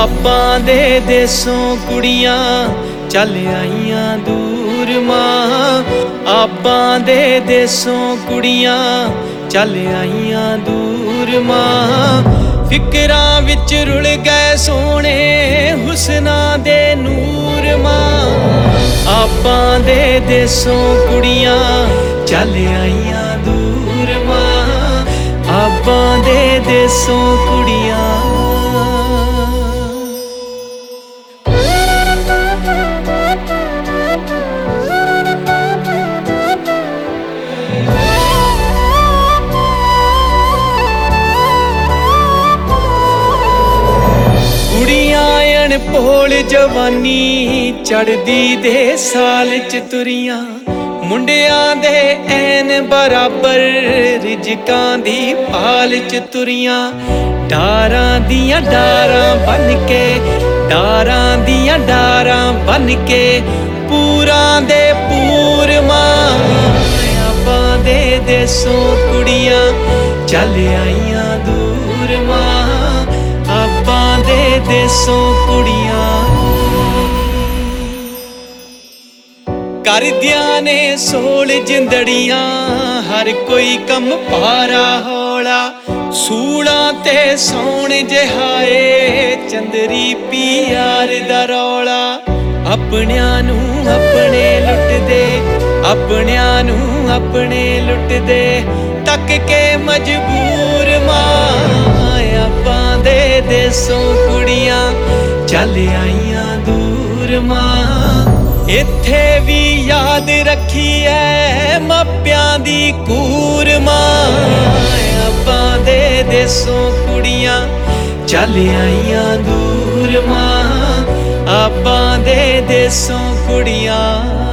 ਆਪਾਂ ਦੇ ਦੇਸੋਂ ਕੁੜੀਆਂ ਚੱਲ ਆਈਆਂ ਦੂਰ ਮਾਂ। ਆਪਾਂ ਦੇ ਦੇਸੋਂ ਕੁੜੀਆਂ ਚੱਲ ਆਈਆਂ ਦੂਰ ਮਾਂ। ਫਿਕਰਾਂ ਵਿੱਚ ਰੁਲ ਗਏ ਸੋਹਣੇ ਹੁਸਨਾਂ ਦੇ ਨੂਰ ਮਾਂ। ਆਪਾਂ ਦੇ ਦੇਸੋਂ ਕੁੜੀਆਂ ਚੱਲ ਆਈਆਂ ਦੂਰ ਮਾਂ। ਆਪਾਂ ਦੇ ਦੇਸੋਂ ਕੁੜੀਆਂ। ਭੋਲ ਜਵਾਨੀ ਚੜਦੀ ਦੇ ਸਾਲ ਚ ਤੁਰੀਆਂ। ਮੁੰਡਿਆਂ ਦੇ ਐਨ ਬਰਾਬਰ ਰਿਜਕਾਂ ਦੀ ਭਾਲ ਚ ਤੁਰੀਆਂ। ਡਾਰਾਂ ਦੀਆਂ ਡਾਰਾਂ ਬਨ ਕੇ, ਡਾਰਾਂ ਦੀਆਂ ਡਾਰਾਂ ਬਨ ਕੇ ਪੂਰਾਂ ਦੇ ਪੂਰ ਮਾਂ। ਆਪਾਂ ਦੇ ਦੇਸੋਂ ਕੁੜੀਆਂ ਚੱਲ ਆਈਆਂ ਦੂਰ ਮਾਂ। ਆਪਾਂ ਦੇ ਦੇਸੋਂ ਕੁੜੀਆਂ। ਕਰਦਿਆਂ ਨੇ ਸੋਲ ਜਿੰਦੜੀਆਂ ਹਰ ਕੋਈ ਕੰਮ ਭਾਰਾ ਹੌਲਾ। ਸੂਲਾਂ ਤੇ ਸੌਣ ਜਹਾਏ ਚੰਦਰੀ ਪਿਆਰ ਦਾ ਰੌਲਾ। ਆਪਣਿਆਂ ਨੂੰ ਆਪਣੇ ਲੁੱਟਦੇ, ਆਪਣਿਆਂ ਨੂੰ ਆਪਣੇ ਲੁੱਟਦੇ ਤੱਕ ਕੇ ਮਜਬੂਰ ਮਾਂ। ਆਪਾਂ ਦੇ ਦੇਸੋਂ ਕੁੜੀਆਂ ਚੱਲ ਆਈਆਂ ਦੂਰ ਮਾਂ। ਇੱਥੇ ਵੀ ਯਾਦ ਰੱਖੀ ਐ ਮਾਪਿਆਂ ਦੀ ਕੂਰ ਮਾਂ। ਆਪਾਂ ਦੇ ਦੇਸੋਂ ਕੁੜੀਆਂ ਚੱਲ ਆਈਆਂ ਦੂਰ ਮਾਂ। ਆਪਾਂ ਦੇ ਦੇਸੋਂ ਕੁੜੀਆਂ।